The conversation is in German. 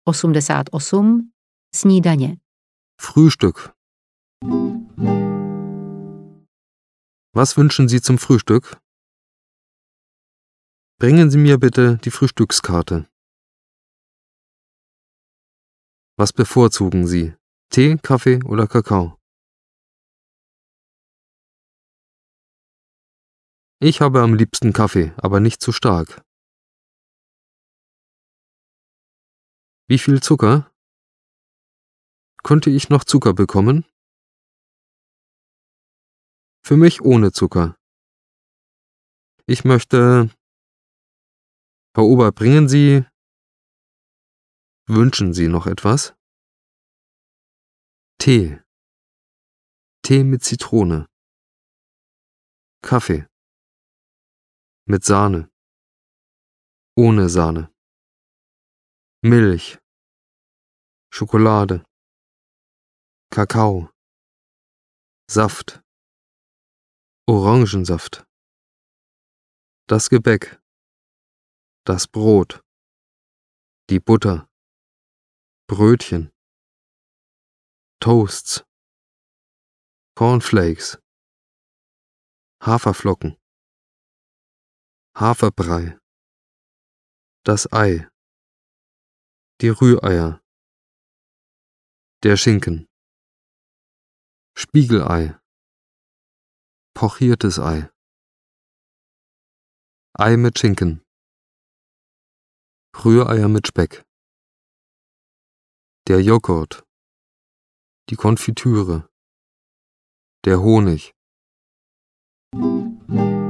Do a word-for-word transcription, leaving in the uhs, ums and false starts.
osmdesát osm snídaně. Frühstück. Was wünschen Sie zum Frühstück? Bringen Sie mir bitte die Frühstückskarte. Was bevorzugen Sie? Tee, Kaffee oder Kakao? Ich habe am liebsten Kaffee, aber nicht zu stark. Wie viel Zucker? Könnte ich noch Zucker bekommen? Für mich ohne Zucker. Ich möchte... Herr Ober, bringen Sie... Wünschen Sie noch etwas? Tee. Tee mit Zitrone. Kaffee. Mit Sahne. Ohne Sahne. Milch. Schokolade. Kakao. Saft. Orangensaft. Das Gebäck. Das Brot. Die Butter. Brötchen. Toasts. Cornflakes. Haferflocken. Haferbrei. Das Ei. Die Rühreier. Der Schinken. Spiegelei. Pochiertes Ei. Ei mit Schinken. Rühreier mit Speck. Der Joghurt. Die Konfitüre. Der Honig.